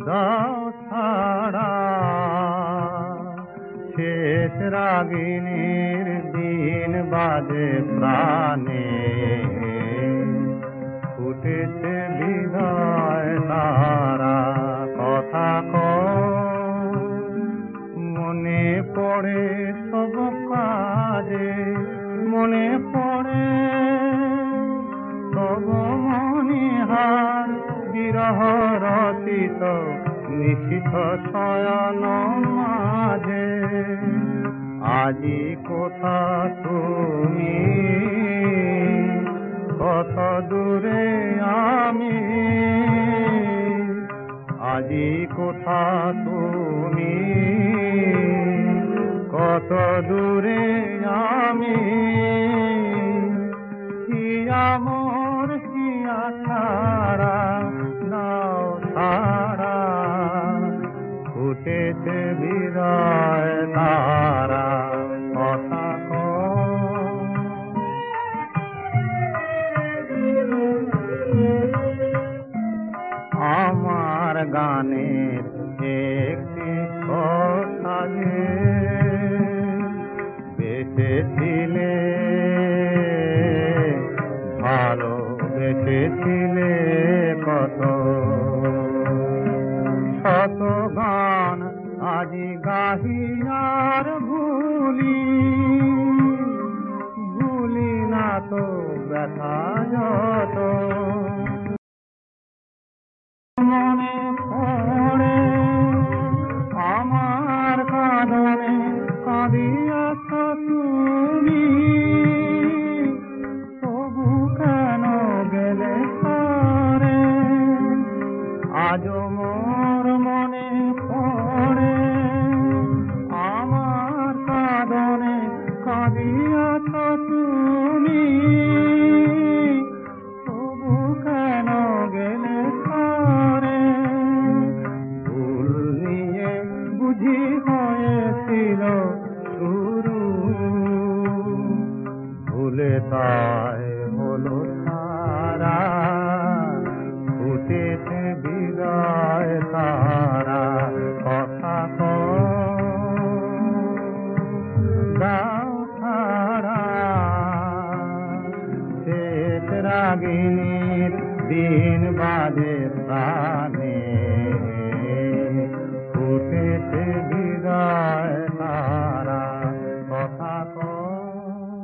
দাও ছাড়া শেষ রাগিনীর দিন বাজে প্রাণে ফুটেছে বিদায় তারা কথা মনে পড়ে সব কাজে মনে পড়ে সব মনিহার বিরহ রচিত নিশিথ শয়ন মাঝে আজি কোথা তুমি কত দূরে আমি আজি কোথা তুমি কত দূরে আমি হিয়া মোর হিয়া ছাড়া নাও ছাড়া ফুটেছে বিদায় তারা কথা আমার গানের একটি কথা যে বেঁচেছিলে ভালো বেঁচেছিলে কত শত গান আজি গাহিয়ার ভুলি না তো ব্যথা যত মনে পড়ে আমার কাঁদনে কাঁদিয়াছ তুমি তবু কেন গেলে সরে আজ মোর মনে পড়ে